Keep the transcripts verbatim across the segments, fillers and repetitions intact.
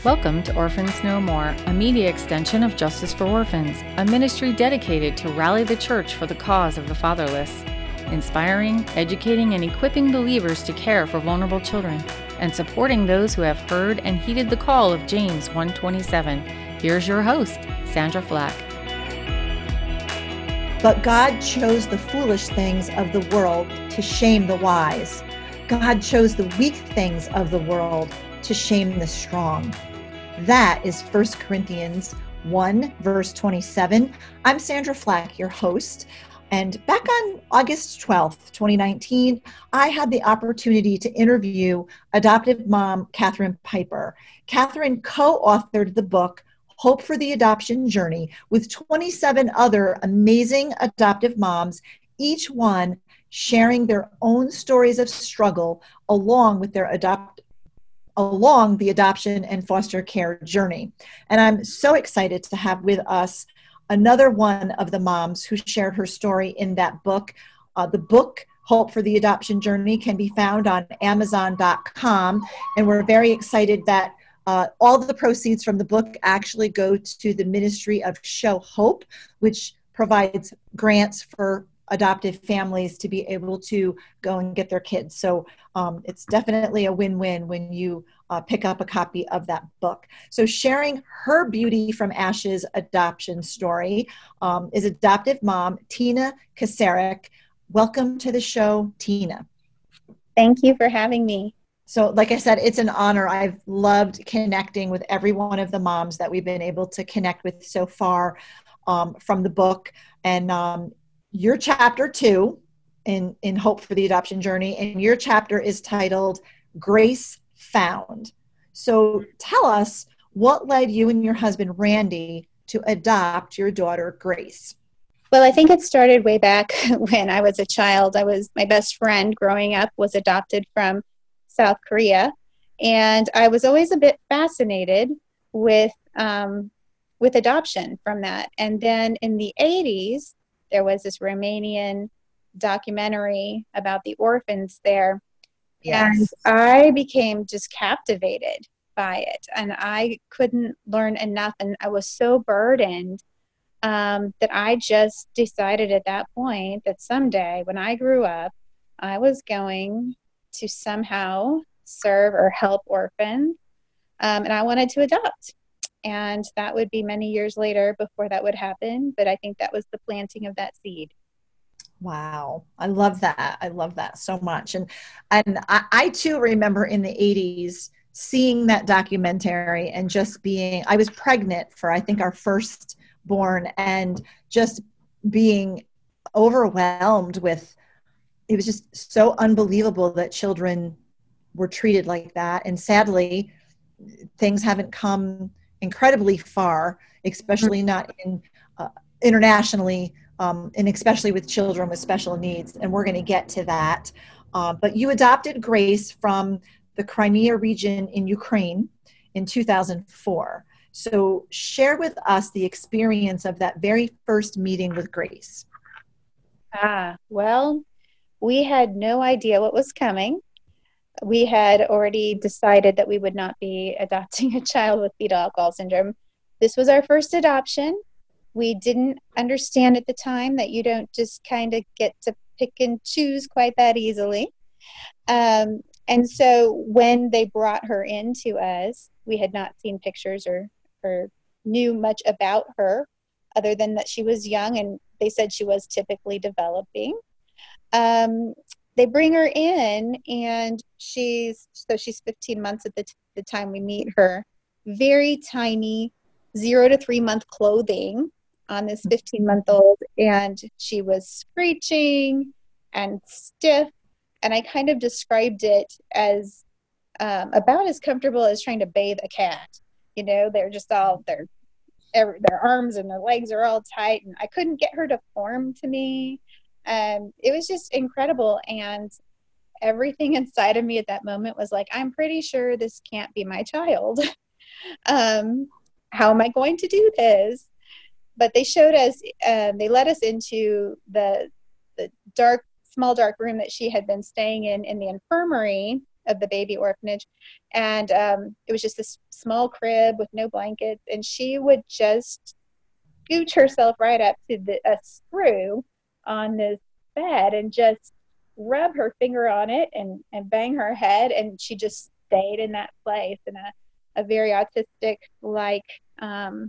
Welcome to Orphans No More, a media extension of Justice for Orphans, a ministry dedicated to rally the church for the cause of the fatherless, inspiring, educating, and equipping believers to care for vulnerable children, and supporting those who have heard and heeded the call of James one twenty-seven. Here's your host, Sandra Flack. But God chose the foolish things of the world to shame the wise. God chose the weak things of the world to shame the strong. That is First Corinthians one, verse twenty-seven. I'm Sandra Flack, your host. And back on August twelfth, twenty nineteen, I had the opportunity to interview adoptive mom, Catherine Piper. Catherine co-authored the book, Hope for the Adoption Journey, with twenty-seven other amazing adoptive moms, each one sharing their own stories of struggle along with their adopt along the adoption and foster care journey. And I'm so excited to have with us another one of the moms who shared her story in that book. Uh, the book, Hope for the Adoption Journey, can be found on amazon dot com. And we're very excited that uh, all the proceeds from the book actually go to the Ministry of Show Hope, which provides grants for adoptive families to be able to go and get their kids. So um, it's definitely a win-win when you uh, pick up a copy of that book. So sharing her Beauty from Ashes adoption story um, is adoptive mom, Tina Kasarik. Welcome to the show, Tina. Thank you for having me. So like I said, it's an honor. I've loved connecting with every one of the moms that we've been able to connect with so far um, from the book. And um, your chapter two in, in Hope for the Adoption Journey, and your chapter is titled Grace Found. So tell us, what led you and your husband, Randy, to adopt your daughter, Grace? Well, I think it started way back when I was a child. I was, my best friend growing up was adopted from South Korea, and I was always a bit fascinated with, um, with adoption from that. And then in the eighties, there was this Romanian documentary about the orphans there. Yes. And I became just captivated by it. And I couldn't learn enough. And I was so burdened um, that I just decided at that point that someday when I grew up, I was going to somehow serve or help orphans. Um, and I wanted to adopt. And that would be many years later before that would happen. But I think that was the planting of that seed. Wow. I love that. I love that so much. And and I, I too remember in the eighties seeing that documentary and just being, I was pregnant for, I think, our first born, and just being overwhelmed with, it was just so unbelievable that children were treated like that. And sadly, things haven't come incredibly far, especially not in uh, internationally, um, and especially with children with special needs. And we're going to get to that. Uh, but you adopted Grace from the Crimea region in Ukraine in two thousand four. So share with us the experience of that very first meeting with Grace. Ah, well, we had no idea what was coming. We had already decided that we would not be adopting a child with fetal alcohol syndrome. This was our first adoption. We didn't understand at the time that you don't just kind of get to pick and choose quite that easily. Um, and so when they brought her in to us, we had not seen pictures or, or knew much about her other than that she was young, and they said she was typically developing. Um, They bring her in, and she's, so she's fifteen months at the, t- the time we meet her. Very tiny, zero to three month clothing on this fifteen month old. And she was screeching and stiff. And I kind of described it as um, about as comfortable as trying to bathe a cat. You know, they're just all, their, their arms and their legs are all tight. And I couldn't get her to form to me. Um, it was just incredible. And everything inside of me at that moment was like, I'm pretty sure this can't be my child. um, how am I going to do this? But they showed us, uh, they led us into the, the dark, small dark room that she had been staying in, in the infirmary. of the baby orphanage. And um, it was just this small crib with no blankets. And she would just scooch herself right up to the, a screw on this bed and just rub her finger on it and, and bang her head. And she just stayed in that place in a, a very autistic like um,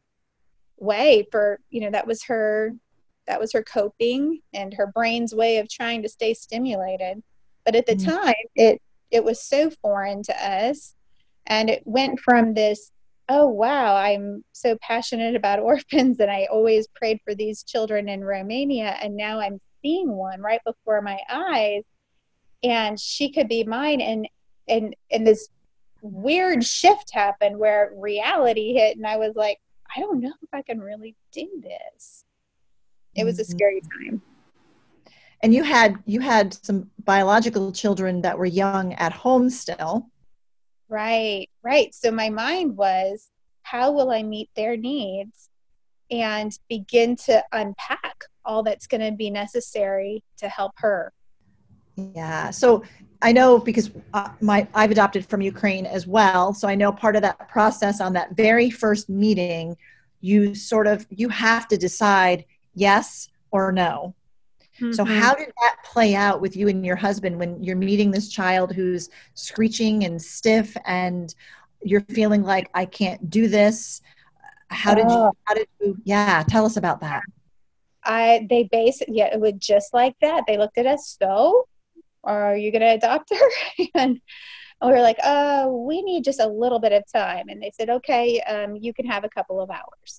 way for, you know, that was her, that was her coping and her brain's way of trying to stay stimulated. But at the mm-hmm. time, it, it was so foreign to us. And it went from this, oh, wow, I'm so passionate about orphans and I always prayed for these children in Romania. And now I'm seeing one right before my eyes and she could be mine. And, and, and this weird shift happened where reality hit. And I was like, I don't know if I can really do this. It was a scary time. And you had, you had some biological children that were young at home still. Right, right. So my mind was, how will I meet their needs and begin to unpack all that's going to be necessary to help her? Yeah. So I know because uh, my I've adopted from Ukraine as well. So I know part of that process on that very first meeting, you sort of, you have to decide yes or no. Mm-hmm. So how did that play out with you and your husband when you're meeting this child who's screeching and stiff and you're feeling like, I can't do this? How did you, how did you, yeah, tell us about that. I, they basically, yeah, it was just like that. They looked at us, so, are you going to adopt her? And we were like, oh, we need just a little bit of time. And they said, okay, um, you can have a couple of hours.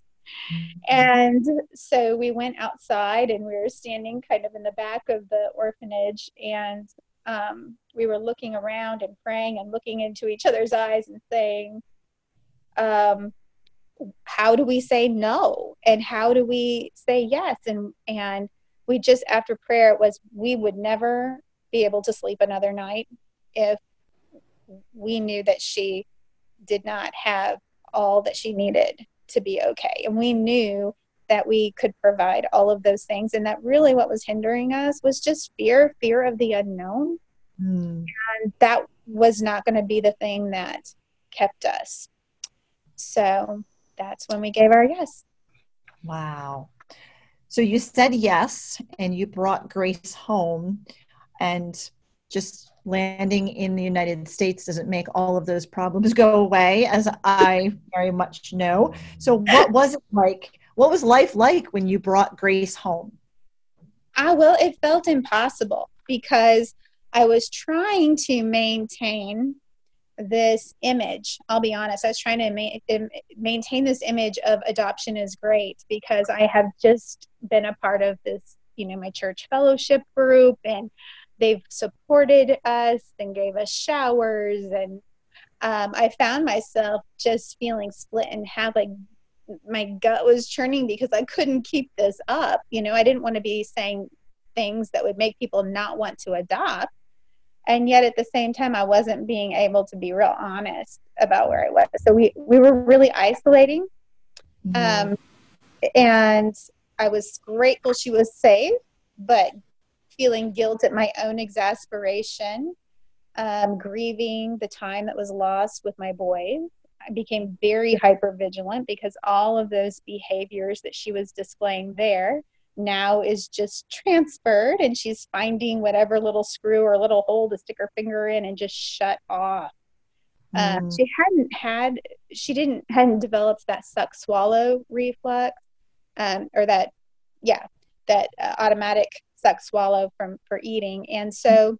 And so we went outside and we were standing kind of in the back of the orphanage and um, we were looking around and praying and looking into each other's eyes and saying, um, how do we say no? And how do we say yes? And, and we just, after prayer, it was, we would never be able to sleep another night if we knew that she did not have all that she needed to be okay. And we knew that we could provide all of those things. And that really what was hindering us was just fear, fear of the unknown. Mm. And that was not going to be the thing that kept us. So that's when we gave our yes. Wow. So you said yes, and you brought Grace home, and just landing in the United States doesn't make all of those problems go away, as I very much know. So what was it like? What was life like when you brought Grace home? Ah, well, it felt impossible because I was trying to maintain this image. I'll be honest. I was trying to ma- maintain this image of adoption is great because I have just been a part of this, you know, my church fellowship group, and they've supported us and gave us showers. And um, I found myself just feeling split in half, like my gut was churning because I couldn't keep this up. You know, I didn't want to be saying things that would make people not want to adopt. And yet at the same time, I wasn't being able to be real honest about where I was. So we, we were really isolating. Mm-hmm. Um, and I was grateful she was safe, but feeling guilt at my own exasperation, um, grieving the time that was lost with my boys. I became very hypervigilant because all of those behaviors that she was displaying there now is just transferred, and she's finding whatever little screw or little hole to stick her finger in and just shut off. Mm. Um, she hadn't had, she didn't, hadn't developed that suck swallow reflux, um, or that, yeah, that uh, automatic suck swallow from for eating. And so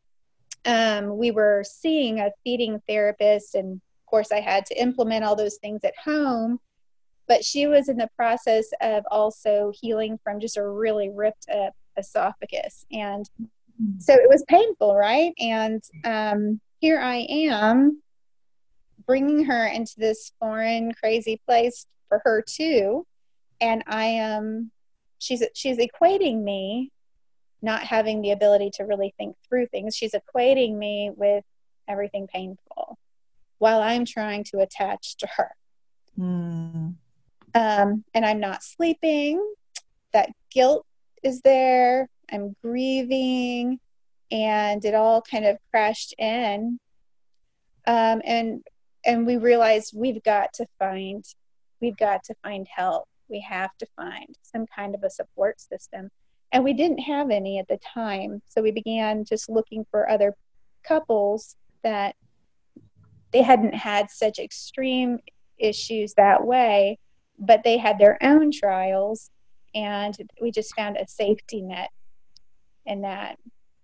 um, we were seeing a feeding therapist, and of course I had to implement all those things at home, but she was in the process of also healing from just a really ripped up esophagus. And so it was painful, right? And um, here I am bringing her into this foreign, crazy place for her too. And I am, she's, she's equating me not having the ability to really think through things. She's equating me with everything painful while I'm trying to attach to her. Mm. Um, and I'm not sleeping. That guilt is there. I'm grieving. and it all kind of crashed in. Um, and and we realized we've got to find we've got to find help. We have to find some kind of a support system. And we didn't have any at the time. So we began just looking for other couples that they hadn't had such extreme issues that way, but they had their own trials. And we just found a safety net in that.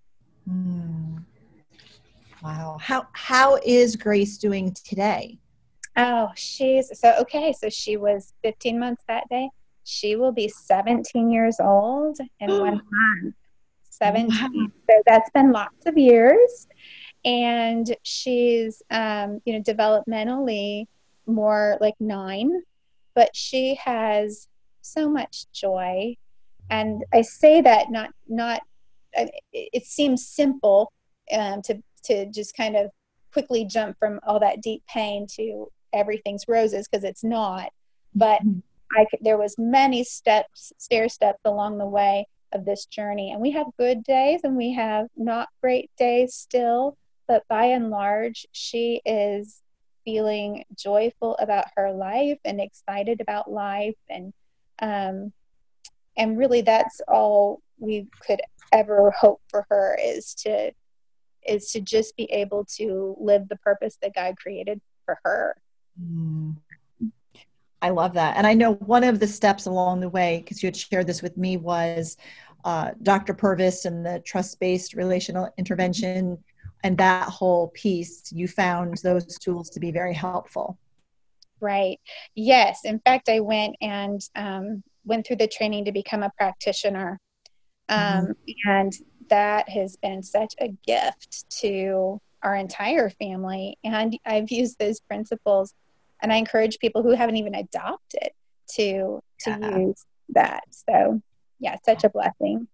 Mm. Wow. How how is Grace doing today? Oh, she's so okay. So she was fifteen months that day. She will be seventeen years old in one month. seventeen. Wow. So that's been lots of years. And she's, um, you know, developmentally more like nine, but she has so much joy. And I say that not, not, it seems simple um, to, to just kind of quickly jump from all that deep pain to everything's roses, because it's not. But I could, there was many steps, stair steps along the way of this journey. And we have good days and we have not great days still. But by and large, she is feeling joyful about her life and excited about life. And, um, and really that's all we could ever hope for her, is to, is to just be able to live the purpose that God created for her. Mm. I love that. And I know one of the steps along the way, because you had shared this with me, was uh, Doctor Purvis and the trust-based relational intervention and that whole piece. You found those tools to be very helpful. Right. Yes. In fact, I went and um, went through the training to become a practitioner. Um, mm-hmm. And that has been such a gift to our entire family. And I've used those principles, and I encourage people who haven't even adopted to, to yeah. use that. So yeah, such a blessing.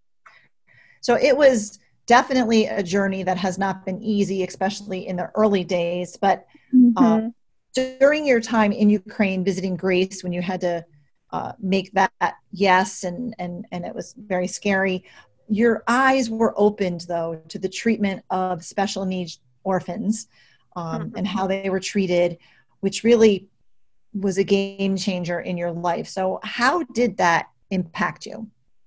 So it was definitely a journey that has not been easy, especially in the early days. But mm-hmm. uh, during your time in Ukraine visiting Grace, when you had to uh, make that yes, and, and, and it was very scary, your eyes were opened, though, to the treatment of special needs orphans um, mm-hmm. and how they were treated, which really was a game changer in your life. So how did that impact you?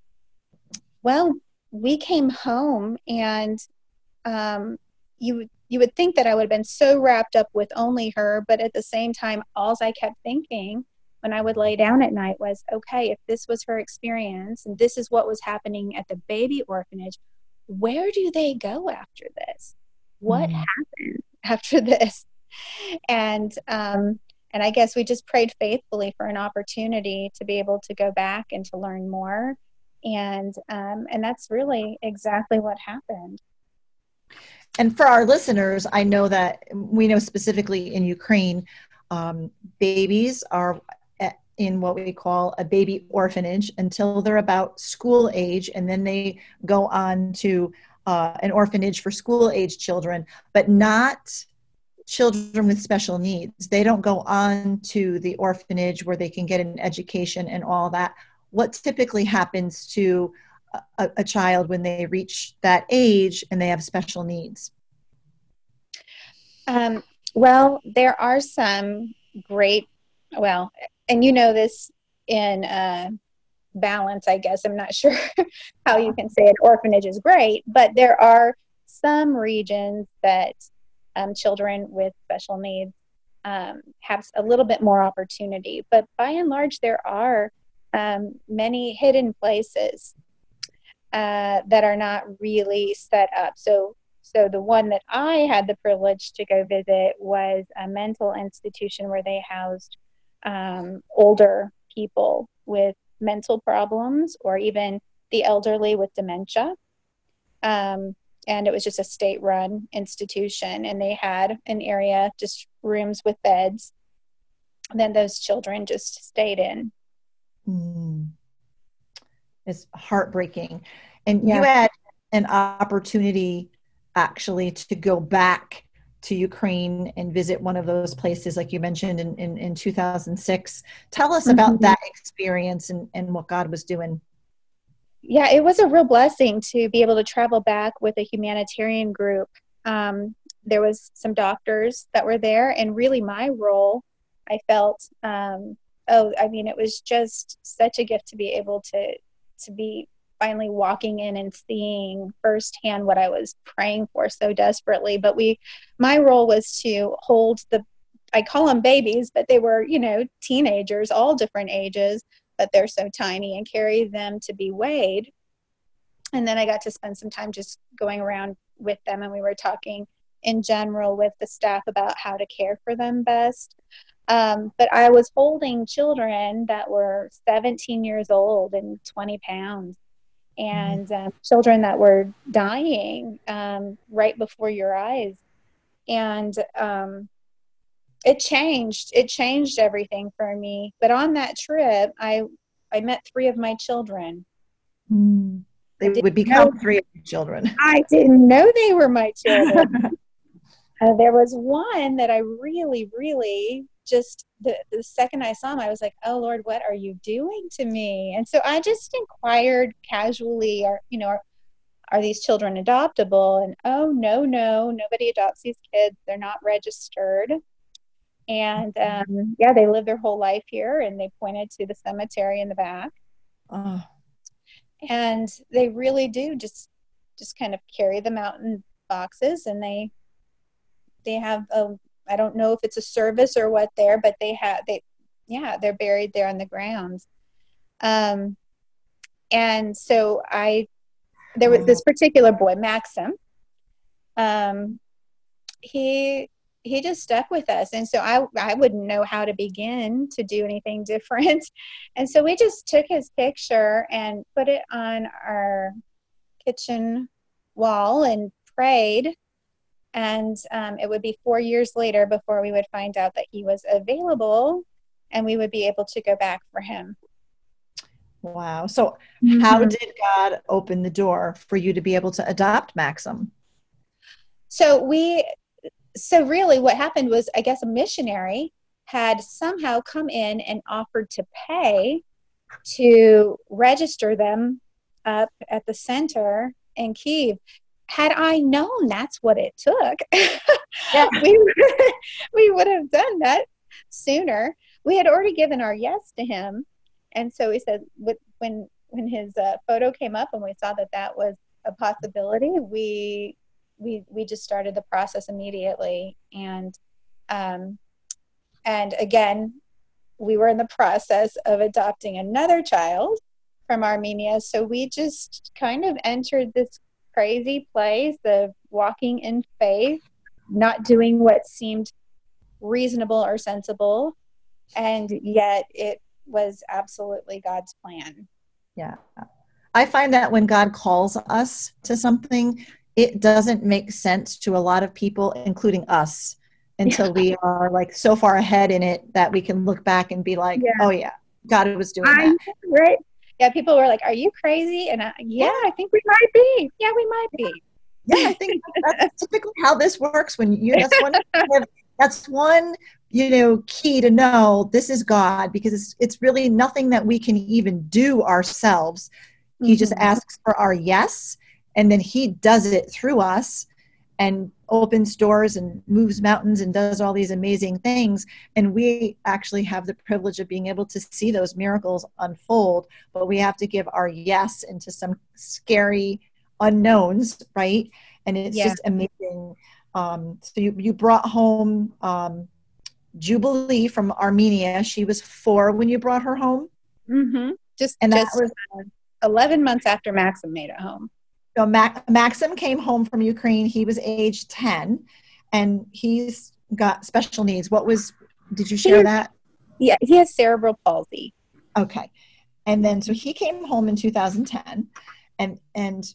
Well, we came home, and um, you you would think that I would have been so wrapped up with only her, but at the same time, all I kept thinking when I would lay down at night was, okay, if this was her experience and this is what was happening at the baby orphanage, where do they go after this? What mm. happened after this? And um, and I guess we just prayed faithfully for an opportunity to be able to go back and to learn more. And um, and that's really exactly what happened. And for our listeners, I know that we know specifically in Ukraine, um, babies are in what we call a baby orphanage until they're about school age, and then they go on to uh, an orphanage for school age children, but not children with special needs. They don't go on to the orphanage where they can get an education and all that. What typically happens to a, a child when they reach that age and they have special needs? Um, well, there are some great, well, and you know this in uh, balance, I guess. I'm not sure how you can say an orphanage is great, but there are some regions that um, children with special needs um, have a little bit more opportunity. But by and large, there are Um, many hidden places uh, that are not really set up. So, so the one that I had the privilege to go visit was a mental institution where they housed um, older people with mental problems, or even the elderly with dementia. Um, and it was just a state-run institution, and they had an area, just rooms with beds. And then those children just stayed in. Mm. It's heartbreaking. And yeah. you had an opportunity actually to go back to Ukraine and visit one of those places, like you mentioned in, in, in two thousand six. Tell us about mm-hmm. that experience and, and what God was doing. yeah, it was a real blessing to be able to travel back with a humanitarian group. Um, there was some doctors that were there, and really my role, I felt, um, oh, I mean, it was just such a gift to be able to, to be finally walking in and seeing firsthand what I was praying for so desperately. But we, my role was to hold the, I call them babies, but they were, you know, teenagers, all different ages, but they're so tiny, and carry them to be weighed. And then I got to spend some time just going around with them, and we were talking in general with the staff about how to care for them best. Um, but I was holding children that were seventeen years old and twenty pounds, and um, children that were dying um, right before your eyes. And um, it changed, it changed everything for me. But on that trip, I, I met three of my children. Mm. They would become know, three of your children. I didn't know they were my children. uh, there was one that I really, really just, the, the second I saw him, I was like, oh Lord, what are you doing to me? And so I just inquired casually, are, you know, are, are these children adoptable? And oh, no, no, nobody adopts these kids. They're not registered. And um, yeah, they live their whole life here, and they pointed to the cemetery in the back. Oh. And they really do just, just kind of carry them out in boxes, and they, they have a, I don't know if it's a service or what there, but they have, they, yeah, they're buried there on the grounds. Um, and so I, there was this particular boy, Maxim. Um, he, he just stuck with us. And so I, I wouldn't know how to begin to do anything different. And so we just took his picture and put it on our kitchen wall and prayed. And um, it would be four years later before we would find out that he was available, and we would be able to go back for him. Wow. So mm-hmm. How did God open the door for you to be able to adopt Maxim? So we, so really what happened was, I guess a missionary had somehow come in and offered to pay to register them up at the center in Kyiv. Had I known that's what it took, yeah. we, we would have done that sooner. We had already given our yes to him. And so we said, when, when his uh, photo came up and we saw that that was a possibility, we, we, we just started the process immediately. And, um, and again, we were in the process of adopting another child from Armenia. So we just kind of entered this crazy place of walking in faith, not doing what seemed reasonable or sensible, and yet it was absolutely God's plan. Yeah. I find that when God calls us to something, it doesn't make sense to a lot of people, including us, until yeah. we are like so far ahead in it that we can look back and be like, yeah. oh yeah, God was doing I, that. Right. Yeah, people were like, are you crazy? And I, yeah, I think we might be. Yeah, we might be. Yeah, I think that's typically how this works. When you, that's one, that's one, you know, key to know this is God, because it's, it's really nothing that we can even do ourselves. He mm-hmm. just asks for our yes, and then he does it through us and opens doors and moves mountains and does all these amazing things. And we actually have the privilege of being able to see those miracles unfold, but we have to give our yes into some scary unknowns, right? And it's yeah. just amazing. Um, so you, you brought home um, Jubilee from Armenia. She was four when you brought her home? Mm-hmm. Just, and just that was uh, eleven months after Maxim made it home. So Mac- Maxim came home from Ukraine. He was age ten, and he's got special needs. What was, did you share has, that? Yeah, he has cerebral palsy. Okay. And then, so he came home in two thousand ten, and, and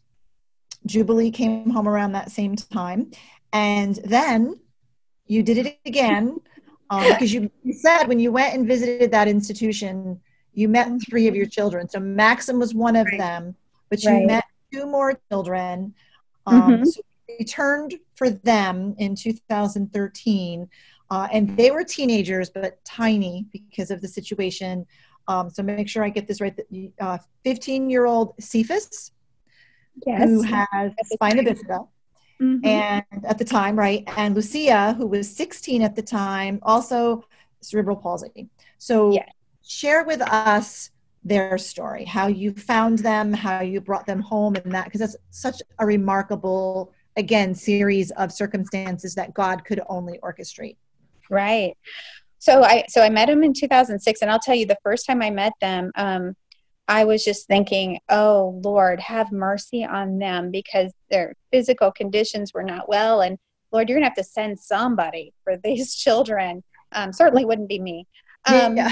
Jubilee came home around that same time. And then you did it again, um, because you, you said when you went and visited that institution, you met three of your children. So Maxim was one of right. them, but you right. met two more children. Um, mm-hmm. So we returned for them in two thousand thirteen, uh, and they were teenagers, but tiny because of the situation. Um, so make sure I get this right. Uh, fifteen-year-old Cephas, Yes. who has spina bifida. Mm-hmm. And at the time, right, and Lucia, who was sixteen at the time, also cerebral palsy. So yeah. Share with us their story, how you found them, how you brought them home, and that, because that's such a remarkable, again, series of circumstances that God could only orchestrate. Right. So I so I met them in two thousand six, and I'll tell you, the first time I met them, um, I was just thinking, oh, Lord, have mercy on them, because their physical conditions were not well. And Lord, you're going to have to send somebody for these children. Um, certainly wouldn't be me. Um, yeah.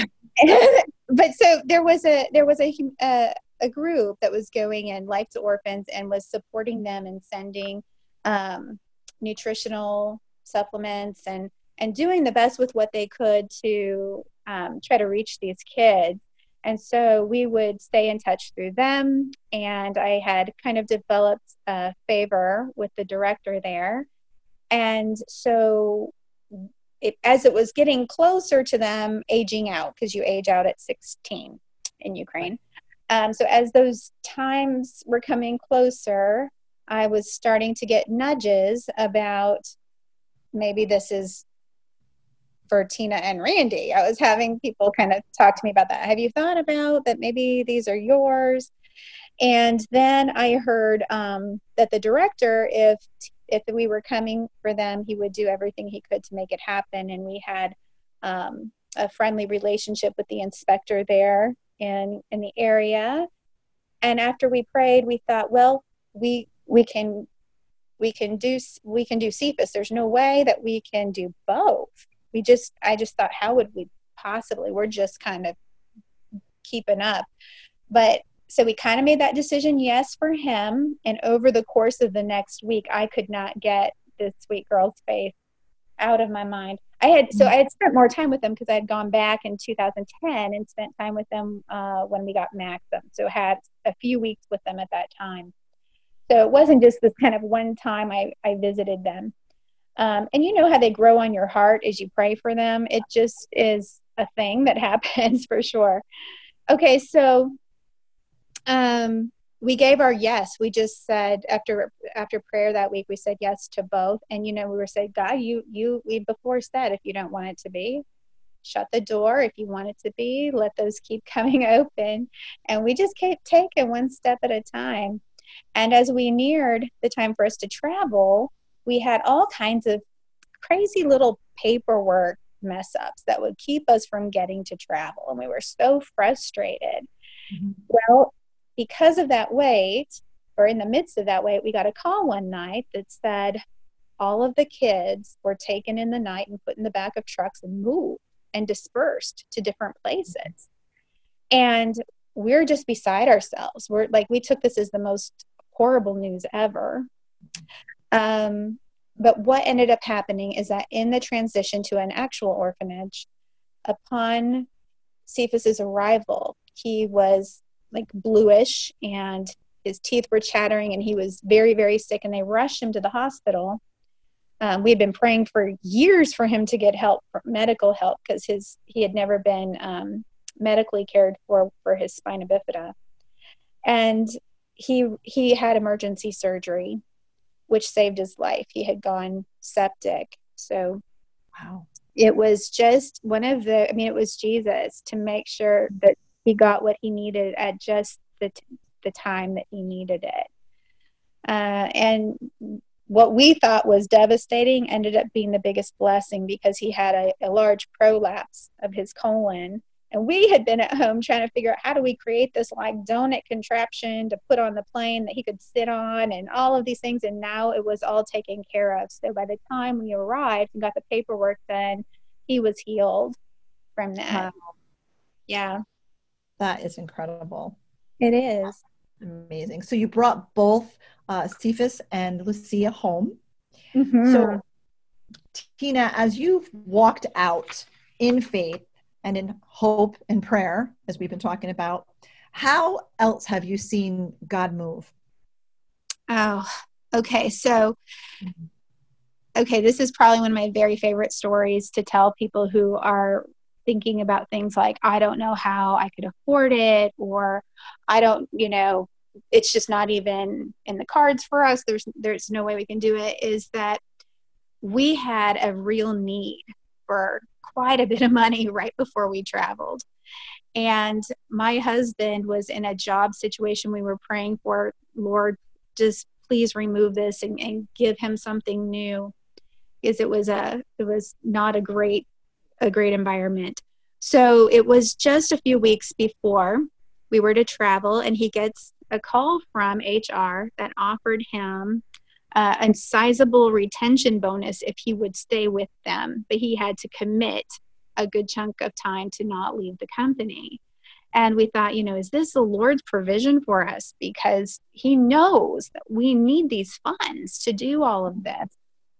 But so there was a there was a, a a group that was going in, Life to Orphans, and was supporting them and sending um, nutritional supplements and and doing the best with what they could to um, try to reach these kids. And so we would stay in touch through them. And I had kind of developed a favor with the director there. And so it, as it was getting closer to them aging out, because you age out at sixteen in Ukraine. Um, so as those times were coming closer, I was starting to get nudges about maybe this is for Tina and Randy. I was having people kind of talk to me about that. Have you thought about that maybe these are yours? And then I heard um, that the director, if if we were coming for them, he would do everything he could to make it happen. And we had um, a friendly relationship with the inspector there in in the area. And after we prayed, we thought, well, we we can we can do we can do Cephas. There's no way that we can do both. We just, I just thought, how would we possibly? We're just kind of keeping up. But so we kind of made that decision, yes, for him. And over the course of the next week, I could not get this sweet girl's face out of my mind. I had, so I had spent more time with them because I had gone back in two thousand ten and spent time with them uh, when we got Maxim. So had a few weeks with them at that time. So it wasn't just this kind of one time I, I visited them. Um, and you know how they grow on your heart as you pray for them. It just is a thing that happens for sure. Okay, so um, we gave our yes. We just said after after prayer that week, we said yes to both. And you know, we were saying, God, you you we before said if you don't want it to be, shut the door. If you want it to be, let those keep coming open. And we just kept taking one step at a time. And as we neared the time for us to travel, we had all kinds of crazy little paperwork mess ups that would keep us from getting to travel. And we were so frustrated. Mm-hmm. Well, because of that wait, or in the midst of that wait, we got a call one night that said all of the kids were taken in the night and put in the back of trucks and moved and dispersed to different places. And we're just beside ourselves. We're like, we took this as the most horrible news ever. Um, but what ended up happening is that in the transition to an actual orphanage, upon Cephas's arrival, he was like bluish and his teeth were chattering and he was very, very sick, and they rushed him to the hospital. Um, we had been praying for years for him to get help, for medical help, because his he had never been um, medically cared for for his spina bifida. And he he had emergency surgery, which saved his life. He had gone septic. So wow. It was just one of the, I mean, it was Jesus to make sure that he got what he needed at just the, the time that he needed it. Uh, and what we thought was devastating ended up being the biggest blessing, because he had a, a large prolapse of his colon. And we had been at home trying to figure out how do we create this like donut contraption to put on the plane that he could sit on and all of these things. And now it was all taken care of. So by the time we arrived and got the paperwork done, he was healed from that. Wow. Yeah. That is incredible. It is. Amazing. So you brought both uh, Cephas and Lucia home. Mm-hmm. So Tina, as you've walked out in faith, and in hope and prayer, as we've been talking about, how else have you seen God move? Oh, okay. So, okay, this is probably one of my very favorite stories to tell people who are thinking about things like, I don't know how I could afford it, or I don't, you know, it's just not even in the cards for us. There's, there's no way we can do it, is that we had a real need for quite a bit of money right before we traveled. And my husband was in a job situation we were praying for, Lord, just please remove this and, and give him something new, because it was a, it was not a great, a great environment. So it was just a few weeks before we were to travel, and he gets a call from H R that offered him uh, a sizable retention bonus if he would stay with them, but he had to commit a good chunk of time to not leave the company. And we thought, you know, is this the Lord's provision for us? Because he knows that we need these funds to do all of this.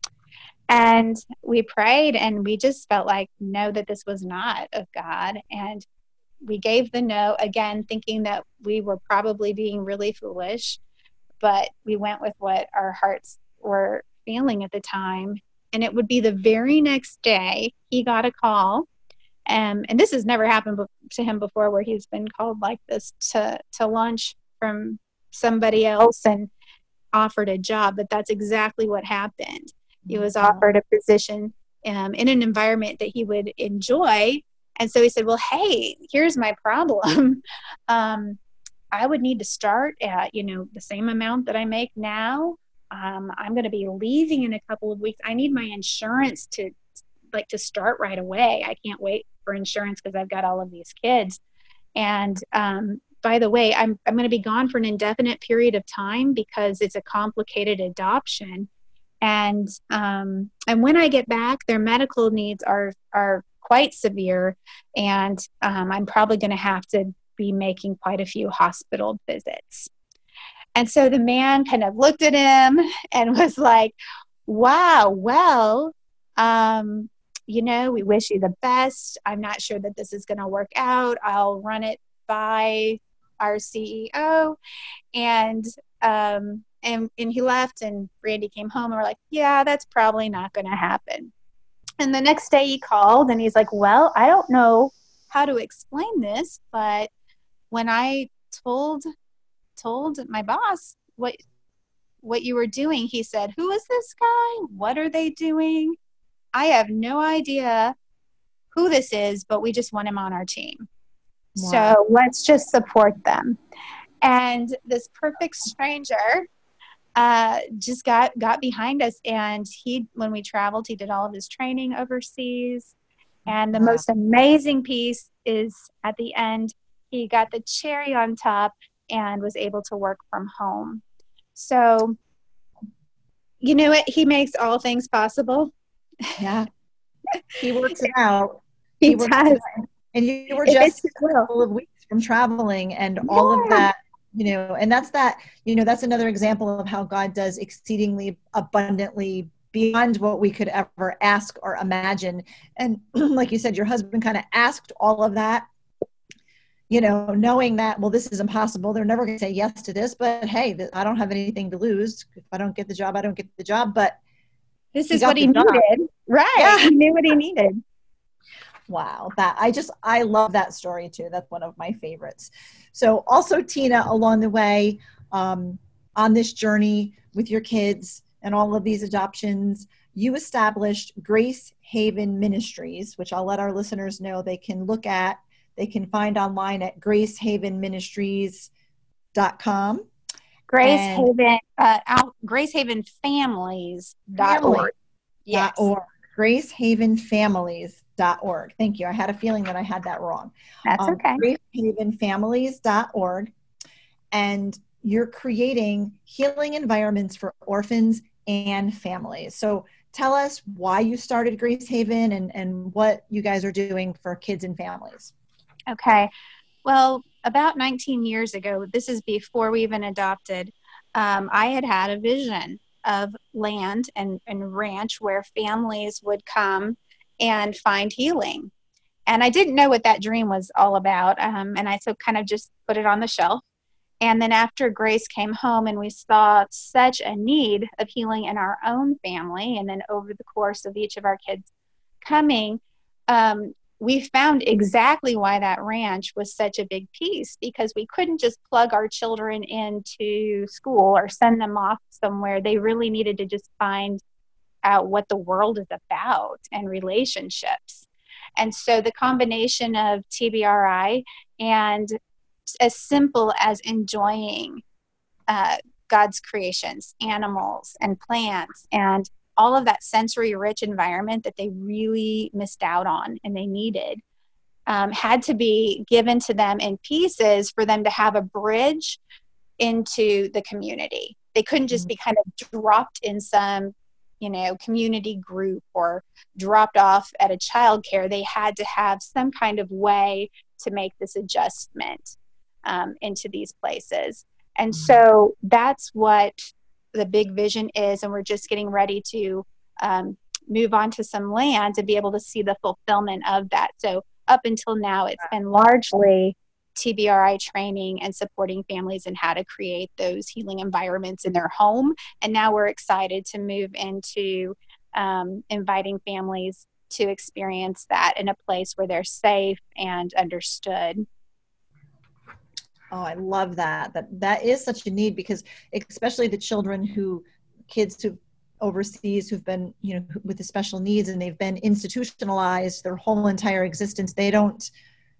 And we prayed, and we just felt like, no, that this was not of God. And we gave the no, again, thinking that we were probably being really foolish, but we went with what our hearts were feeling at the time. And it would be the very next day he got a call. Um, and this has never happened to him before, where he's been called like this to, to lunch from somebody else and offered a job. But that's exactly what happened. He was offered a position um, in an environment that he would enjoy. And so he said, well, hey, here's my problem. um, I would need to start at, you know, the same amount that I make now. Um, I'm going to be leaving in a couple of weeks. I need my insurance to like to start right away. I can't wait for insurance because I've got all of these kids. And um, by the way, I'm I'm going to be gone for an indefinite period of time because it's a complicated adoption. And um, and when I get back, their medical needs are are quite severe, and um, I'm probably going to have to be making quite a few hospital visits. And so the man kind of looked at him and was like, wow, well, um, you know, we wish you the best. I'm not sure that this is going to work out. I'll run it by our C E O. And, um, and, and he left, and Randy came home, and we're like, yeah, that's probably not going to happen. And the next day he called, and he's like, well, I don't know how to explain this, but when I told told my boss what what you were doing, he said, who is this guy? What are they doing? I have no idea who this is, but we just want him on our team. Wow. So let's just support them. And this perfect stranger uh, just got, got behind us. And he, when we traveled, he did all of his training overseas. And the wow. most amazing piece is at the end, he got the cherry on top and was able to work from home. So, you know what? He makes all things possible. Yeah. He works it out. He, he works does. it out. And you were just a couple of weeks from traveling, and yeah. all of that, you know, and that's that, you know, that's another example of how God does exceedingly abundantly beyond what we could ever ask or imagine. And like you said, your husband kind of asked all of that, you know, knowing that, well, this is impossible. They're never going to say yes to this, but hey, th- I don't have anything to lose. If I don't get the job, I don't get the job. But this is what he needed. Right. Yeah. He knew what he needed. Wow. That I just, I love that story too. That's one of my favorites. So also, Tina, along the way, um, on this journey with your kids and all of these adoptions, you established Grace Haven Ministries, which I'll let our listeners know they can look at. They can find online at grace haven ministries dot com. Grace Haven, uh, out, grace haven families dot org. Yes. Or grace haven families dot org. Thank you. I had a feeling that I had that wrong. That's um, okay. grace haven families dot org. And you're creating healing environments for orphans and families. So tell us why you started Grace Haven and, and what you guys are doing for kids and families. Okay. Well, about nineteen years ago, this is before we even adopted, um, I had had a vision of land and, and ranch where families would come and find healing. And I didn't know what that dream was all about. Um, and I so kind of just put it on the shelf. And then after Grace came home and we saw such a need of healing in our own family, and then over the course of each of our kids coming, um, we found exactly why that ranch was such a big piece, because we couldn't just plug our children into school or send them off somewhere. They really needed to just find out what the world is about and relationships. And so the combination of T B R I and as simple as enjoying uh, God's creations, animals and plants, and all of that sensory rich environment that they really missed out on and they needed, um, had to be given to them in pieces for them to have a bridge into the community. They couldn't just be kind of dropped in some, you know, community group or dropped off at a childcare. They had to have some kind of way to make this adjustment um, into these places. And so that's what the big vision is. And we're just getting ready to um, move on to some land to be able to see the fulfillment of that. So up until now, it's been largely T B R I training and supporting families in how to create those healing environments in their home. And now we're excited to move into um, inviting families to experience that in a place where they're safe and understood. Oh, I love that. That that is such a need, because especially the children who, kids who overseas who've been, you know, with the special needs and they've been institutionalized their whole entire existence, they don't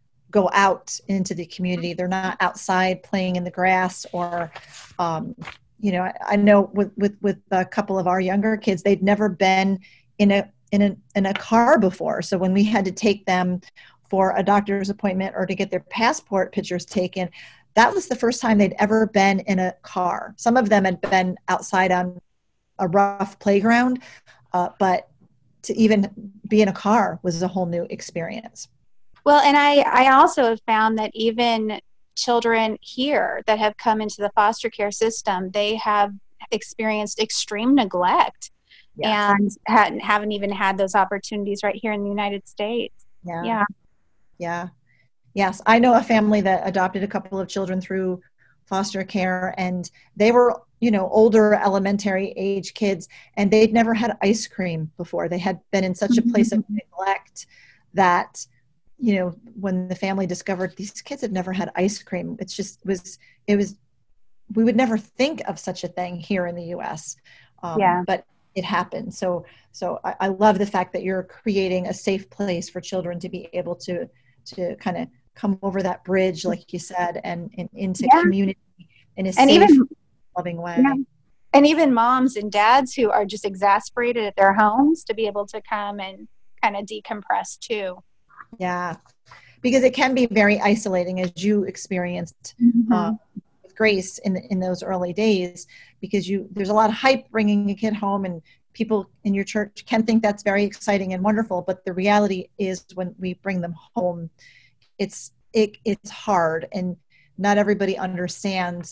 go out into the community. They're not outside playing in the grass or, um, you know, I, I know with, with, with a couple of our younger kids, they'd never been in a, in a, in a car before. So when we had to take them for a doctor's appointment or to get their passport pictures taken, that was the first time they'd ever been in a car. Some of them had been outside on a rough playground, uh, but to even be in a car was a whole new experience. Well, and I, I also have found that even children here that have come into the foster care system, they have experienced extreme neglect. Yes. And hadn't, haven't even had those opportunities right here in the United States. Yeah. Yeah. Yeah. Yes. I know a family that adopted a couple of children through foster care, and they were, you know, older elementary age kids, and they'd never had ice cream before. They had been in such a place of neglect that, you know, when the family discovered these kids have never had ice cream, it's just it was, it was, we would never think of such a thing here in the U S. Um, yeah. But it happened. So, so I, I love the fact that you're creating a safe place for children to be able to, to kind of come over that bridge, like you said, and, and into yeah. community in a and safe, even, loving way. Yeah. And even moms and dads who are just exasperated at their homes to be able to come and kind of decompress too. Yeah, because it can be very isolating, as you experienced mm-hmm. uh, with Grace in in those early days, because you there's a lot of hype bringing a kid home, and people in your church can think that's very exciting and wonderful. But the reality is, when we bring them home, it's it it's hard, and not everybody understands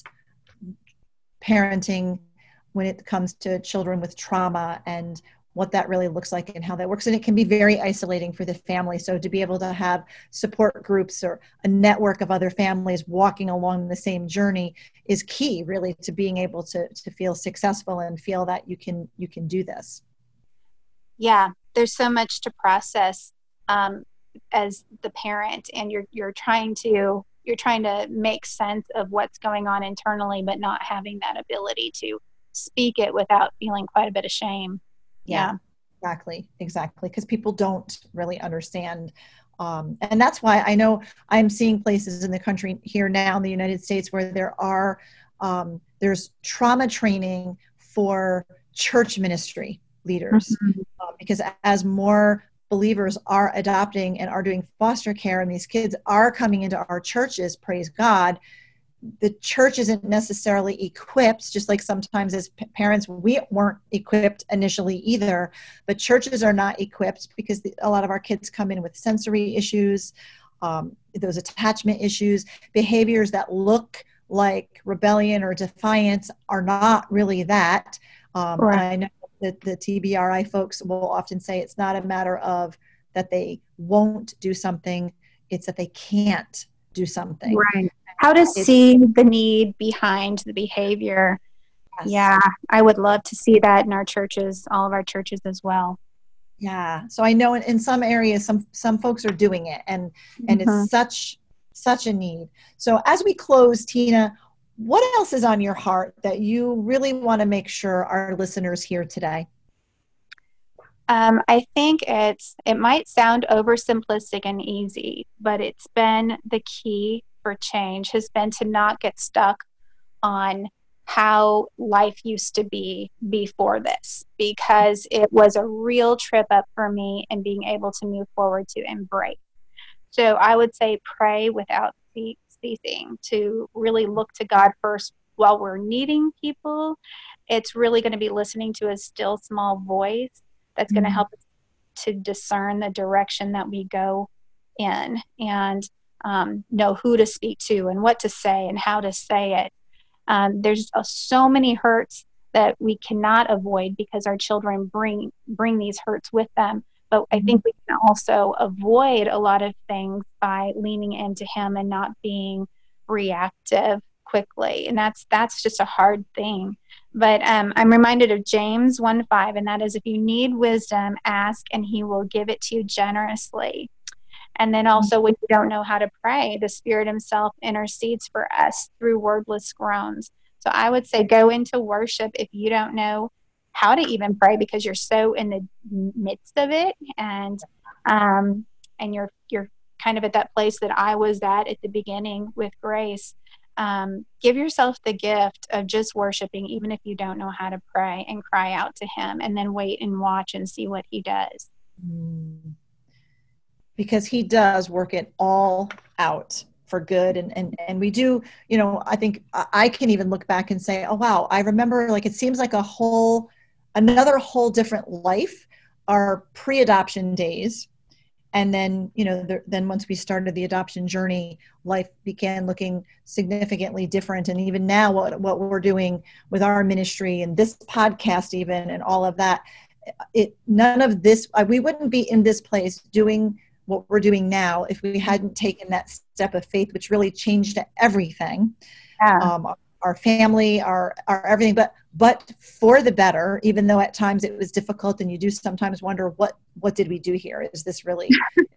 parenting when it comes to children with trauma and what that really looks like and how that works. And it can be very isolating for the family. So to be able to have support groups or a network of other families walking along the same journey is key, really, to being able to, to feel successful and feel that you can, you can do this. Yeah, there's so much to process um, as the parent, and you're, you're trying to, you're trying to make sense of what's going on internally, but not having that ability to speak it without feeling quite a bit of shame. Yeah, yeah, exactly. Exactly. Because people don't really understand. Um, and that's why I know I'm seeing places in the country here now in the United States where there are, um, there's trauma training for church ministry leaders. Mm-hmm. uh, because as more believers are adopting and are doing foster care, and these kids are coming into our churches, praise God, the church isn't necessarily equipped, just like sometimes as p- parents, we weren't equipped initially either, but churches are not equipped because the, a lot of our kids come in with sensory issues, um, those attachment issues, behaviors that look like rebellion or defiance are not really that. Um, right. And I know that the T B R I folks will often say it's not a matter of that they won't do something, it's that they can't do something. Right. How to it's, see the need behind the behavior. Yes. Yeah, I would love to see that in our churches, all of our churches as well. Yeah. So I know in, in some areas, some, some folks are doing it, and, and Mm-hmm. it's such, such a need. So as we close, Tina, what else is on your heart that you really want to make sure our listeners hear today? Um, I think it's, it might sound oversimplistic and easy, but it's been the key for change has been to not get stuck on how life used to be before this, because it was a real trip up for me and being able to move forward to embrace. So I would say pray without ceasing, to really look to God first while we're needing people. It's really going to be listening to a still small voice that's going to help us to discern the direction that we go in, and um, know who to speak to and what to say and how to say it. Um, there's uh, so many hurts that we cannot avoid because our children bring bring these hurts with them. But I think we can also avoid a lot of things by leaning into Him and not being reactive quickly. And that's that's just a hard thing. But um, I'm reminded of James one five, and that is, if you need wisdom, ask, and He will give it to you generously. And then also, when you don't know how to pray, the Spirit Himself intercedes for us through wordless groans. So I would say go into worship if you don't know how to even pray, because you're so in the midst of it, and um, and you're you're kind of at that place that I was at at the beginning with Grace. Um, give yourself the gift of just worshiping, even if you don't know how to pray, and cry out to Him, and then wait and watch and see what He does. Mm. Because He does work it all out for good. And, and, and we do, you know, I think I can even look back and say, oh, wow, I remember, like, it seems like a whole, another whole different life, our pre-adoption days. And then, you know, the, then once we started the adoption journey, life began looking significantly different. And even now, what, what we're doing with our ministry and this podcast even, and all of that, it, none of this, we wouldn't be in this place doing what we're doing now if we hadn't taken that step of faith, which really changed everything. Yeah. Um, our family, our, our everything, but, but for the better, even though at times it was difficult, and you do sometimes wonder, what, what did we do here? Is this really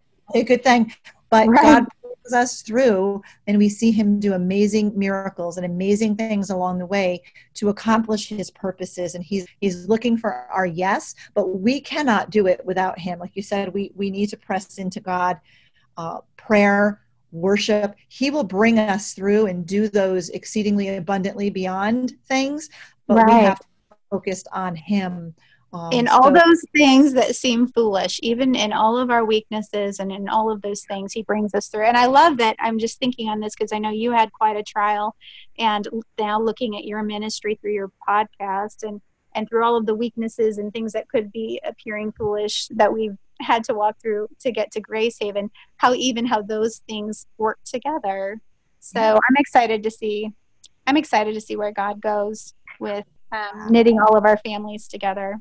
a good thing? But right. God brings us through, and we see Him do amazing miracles and amazing things along the way to accomplish His purposes. And he's, he's looking for our yes, but we cannot do it without Him. Like you said, we, we need to press into God, uh, prayer, worship. He will bring us through and do those exceedingly abundantly beyond things, but right. we have to be focused on Him. Um, in all so, those things that seem foolish, even in all of our weaknesses and in all of those things, He brings us through. And I love that. I'm just thinking on this because I know you had quite a trial, and now looking at your ministry through your podcast and, and through all of the weaknesses and things that could be appearing foolish that we've had to walk through to get to Grace Haven, how even how those things work together. So yeah. I'm excited to see, I'm excited to see where God goes with um, knitting all of our families together.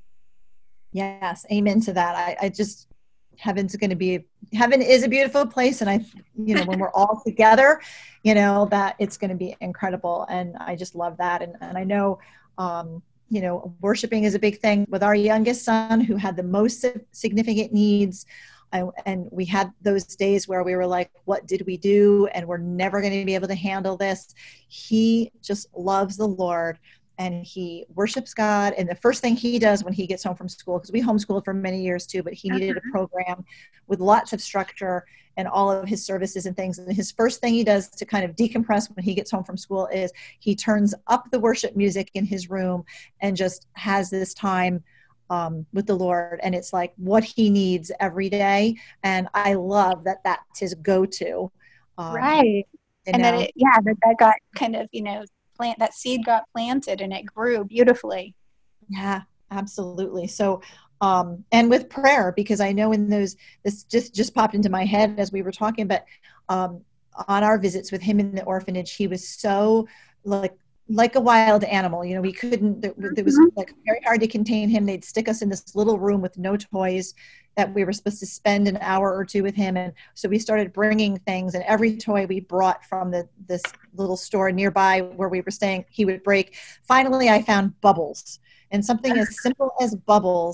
Yes. Amen to that. I, I just, heaven's going to be, heaven is a beautiful place. And I, you know, when we're all together, you know, that it's going to be incredible. And I just love that. And, and I know, um, you know, worshiping is a big thing with our youngest son, who had the most significant needs. I, and we had those days where we were like, what did we do? And we're never going to be able to handle this. He just loves the Lord, and he worships God. And the first thing he does when he gets home from school, because we homeschooled for many years too, but he needed a program with lots of structure and all of his services and things. And his first thing he does to kind of decompress when he gets home from school is he turns up the worship music in his room and just has this time um, with the Lord. And it's like what he needs every day. And I love that that's his go-to. Um, right. And know. that it, yeah, that, that got kind of, you know, plant, that seed got planted and it grew beautifully. Yeah, absolutely. So, um, and with prayer, because I know in those, this just, just popped into my head as we were talking, but, um, on our visits with him in the orphanage, he was so like, like a wild animal. You know, we couldn't, there, there was like very hard to contain him. They'd stick us in this little room with no toys that we were supposed to spend an hour or two with him. And so we started bringing things, and every toy we brought from the, this little store nearby where we were staying, he would break. Finally, I found bubbles, and something as simple as bubbles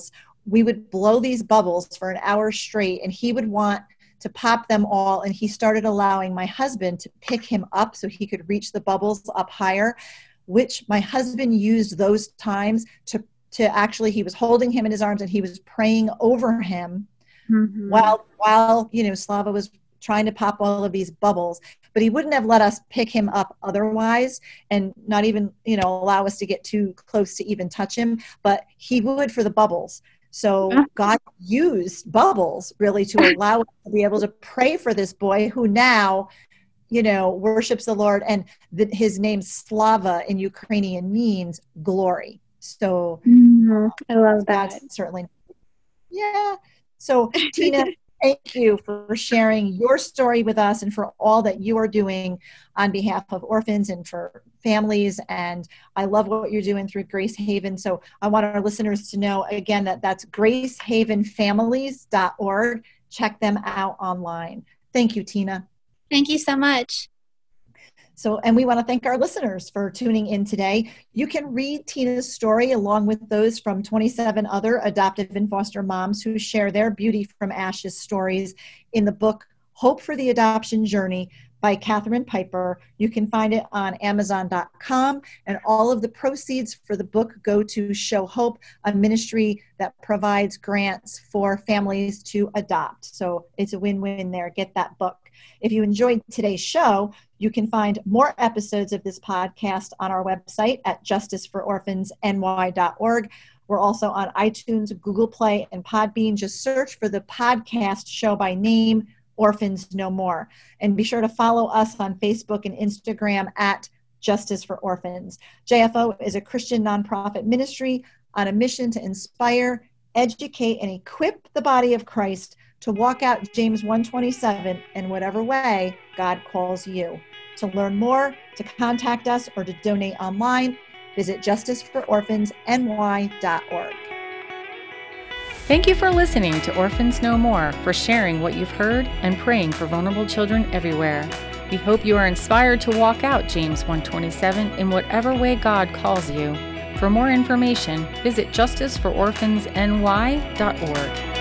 we would blow these bubbles for an hour straight, and he would want to pop them all. And he started allowing my husband to pick him up so he could reach the bubbles up higher, which my husband used those times to, to actually, he was holding him in his arms and he was praying over him mm-hmm. while, while, you know, Slava was trying to pop all of these bubbles, but he wouldn't have let us pick him up otherwise, and not even, you know, allow us to get too close to even touch him, but he would for the bubbles. So God used bubbles really to allow us to be able to pray for this boy who now, you know, worships the Lord, and the, his name Slava in Ukrainian means glory. So mm-hmm. I love that. That's certainly, yeah. So Tina, thank you for sharing your story with us and for all that you are doing on behalf of orphans and for families. And I love what you're doing through Grace Haven. So I want our listeners to know, again, that that's grace haven families dot org. Check them out online. Thank you, Tina. Thank you so much. So, and we want to thank our listeners for tuning in today. You can read Tina's story along with those from twenty-seven other adoptive and foster moms who share their Beauty from Ashes stories in the book, Hope for the Adoption Journey by Catherine Piper. You can find it on amazon dot com, and all of the proceeds for the book go to Show Hope, a ministry that provides grants for families to adopt. So it's a win-win there. Get that book. If you enjoyed today's show, you can find more episodes of this podcast on our website at justice for orphans n y dot org. We're also on iTunes, Google Play, and Podbean. Just search for the podcast show by name, Orphans No More. And be sure to follow us on Facebook and Instagram at Justice for Orphans. J F O is a Christian nonprofit ministry on a mission to inspire, educate, and equip the body of Christ to walk out James one twenty-seven in whatever way God calls you. To learn more, to contact us, or to donate online, visit justice for orphans n y dot org. Thank you for listening to Orphans No More, for sharing what you've heard and praying for vulnerable children everywhere. We hope you are inspired to walk out James one twenty-seven in whatever way God calls you. For more information, visit justice for orphans n y dot org.